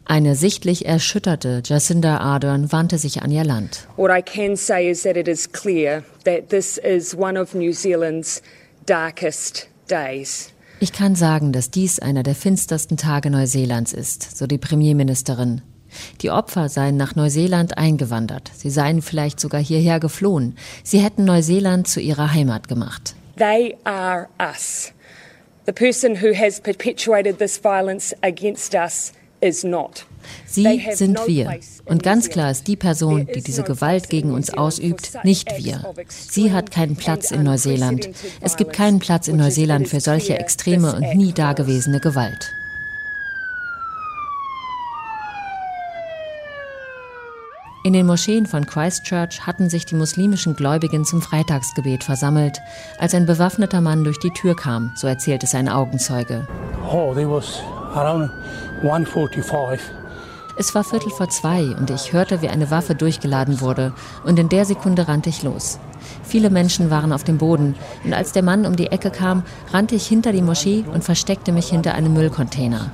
Eine sichtlich erschütterte Jacinda Ardern wandte sich an ihr Land. What I can say is that it is clear that this is one of New Zealand's darkest days. Ich kann sagen, dass dies einer der finstersten Tage Neuseelands ist, so die Premierministerin. Die Opfer seien nach Neuseeland eingewandert. Sie seien vielleicht sogar hierher geflohen. Sie hätten Neuseeland zu ihrer Heimat gemacht. They are us. The person who has perpetuated this violence against us is not. Sie sind wir. Und ganz klar ist die Person, die diese Gewalt gegen uns ausübt, nicht wir. Sie hat keinen Platz in Neuseeland. Es gibt keinen Platz in Neuseeland für solche extreme und nie dagewesene Gewalt. In den Moscheen von Christchurch hatten sich die muslimischen Gläubigen zum Freitagsgebet versammelt, als ein bewaffneter Mann durch die Tür kam, so erzählt es ein Augenzeuge. There was around 1:45. Es war 1:45 und ich hörte, wie eine Waffe durchgeladen wurde, und in der Sekunde rannte ich los. Viele Menschen waren auf dem Boden, und als der Mann um die Ecke kam, rannte ich hinter die Moschee und versteckte mich hinter einem Müllcontainer.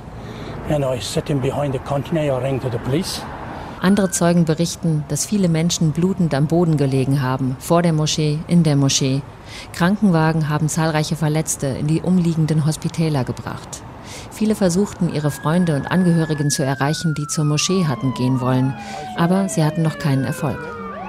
Andere Zeugen berichten, dass viele Menschen blutend am Boden gelegen haben, vor der Moschee, in der Moschee. Krankenwagen haben zahlreiche Verletzte in die umliegenden Hospitäler gebracht. Viele versuchten, ihre Freunde und Angehörigen zu erreichen, die zur Moschee hatten gehen wollen, aber sie hatten noch keinen Erfolg.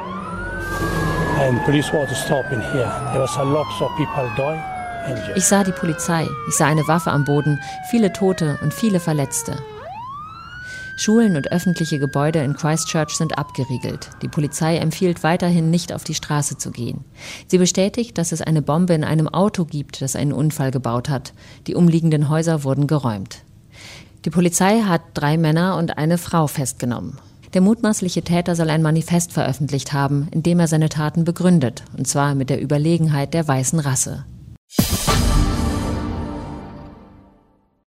Ich sah die Polizei, ich sah eine Waffe am Boden, viele Tote und viele Verletzte. Schulen und öffentliche Gebäude in Christchurch sind abgeriegelt. Die Polizei empfiehlt weiterhin, nicht auf die Straße zu gehen. Sie bestätigt, dass es eine Bombe in einem Auto gibt, das einen Unfall gebaut hat. Die umliegenden Häuser wurden geräumt. Die Polizei hat 3 Männer und eine Frau festgenommen. Der mutmaßliche Täter soll ein Manifest veröffentlicht haben, in dem er seine Taten begründet, und zwar mit der Überlegenheit der weißen Rasse.